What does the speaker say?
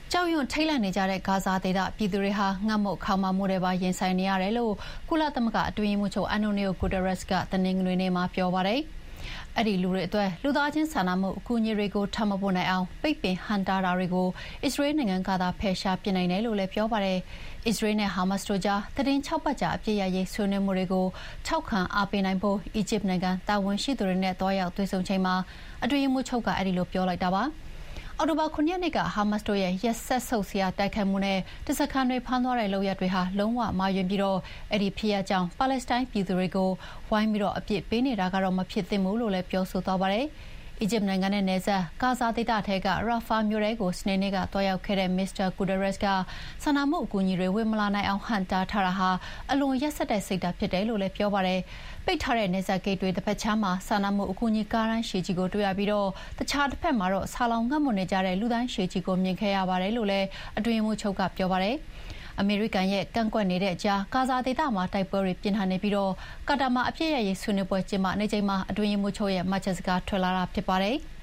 ကြောက်ရွံ့ထိတ်လန့်နေကြတဲ့ဂါဇာဒေသပြည်သူတွေဟာငတ်မွတ်ခေါင်းပါမှုတွေပါရင်ဆိုင်နေရတယ်လို့ကုလသမဂ္ဂအတွင်းရေးမှူးချုပ်အန်တိုနီယိုဂူတာရက်စ်ကတနင်္ဂနွေနေ့မှာပြောပါတယ်။အဲ့ဒီလူတွေအတွက်လူသားချင်းစာနာမှုအကူအညီတွေကိုထပ်မပို့နိုင်အောင်ပိတ်ပင်ဟန်တာတာတွေကိုအစ္စရေးနိုင်ငံကသာဖယ်ရှားပစ်နိုင်တယ်လို့လည်းပြောပါတယ်။အစ္စရေးနဲ့ဟာမတ်စ်တို့ကြားသီတင်း6 ပတ်ကြာအပြည့်ရရေးဆွေးနွေးမှုတွေကိုထောက်ခံအားပေးနိုင်ဖို့အီဂျစ်နိုင်ငံတာဝန်ရှိသူတွေနဲ့တွားရောက်တွေ့ဆုံချိန်မှာအတွင်းရေးမှူးချုပ်ကအဲ့ဒီလိုပြောလိုက်တာပါ။အော်တိုဘာ9 ရက်နေ့ကဟာမတ်စ်တို့ရဲ့ရက်ဆက်ဆုပ်စရာတိုက်ခိုက်မှုနဲ့တပ်စခန်းတွေဖမ်းသွားတဲ့လုပ်ရပ်တွေဟာလုံးဝမှားယွင်းပြီးအဲ့ဒီဖြစ်ရပ်ကြောင့်ပါလက်စတိုင်းပြည်သူတွေကိုဝိုင်းပြီးအပြစ်ပေးနေတာကတော့မဖြစ်သင့်ဘူးလို့လည်းပြောဆိုသွားပါတယ်။အီဂျစ်နိုင်ငံနဲ့နယ်စပ်ဂါဇာဒေသထဲကရာဖာမြို့ထဲကိုစနေနေ့ကတွားရောက်ခဲ့တဲ့မစ္စတာဂူတာရက်စ်ကစာနာမှုအကူအညီတွေဝင်မလာနိုင်အောင်ဟန့်တားထားတာဟာအလွန်ရက်စက်တဲ့စိတ်ဓာတ်ဖြစ်တယ်လို့လည်းပြောပါတယ်။ပိတ်ထားတဲ့နယ်စပ်ဂိတ်တွေတစ်ဖက်ခြမ်းမှာစာနာမှုအကူအညီကားတန်းရှည်ကြီးကိုတွေ့ရပြီးတခြားတစ်ဖက်မှာတော့ဆာလောင်ငတ်မွတ်နေကြတဲ့လူသားရှည်ကြီးကိုမြင်ခဲ့ရပါတယ်လို့လည်းအတွင်းရေးမှူးချုပ်ကပြောပါတယ်။အမေရိကန်ရဲ့ကန့်ကွက်နေတဲ့အကြားဂါဇာဒေသမှာတိုက်ပွဲတွေပြင်းထန်နေပြီးကာတာမှာအပြည့်ရရေးဆွေးနွေးပွဲကျင်းပနေချိန်မှာအတွင်းရေးမှူးချုပ်ရဲ့မှတ်ချက်စကားထွက်လာတာဖြစ်ပါတယ်။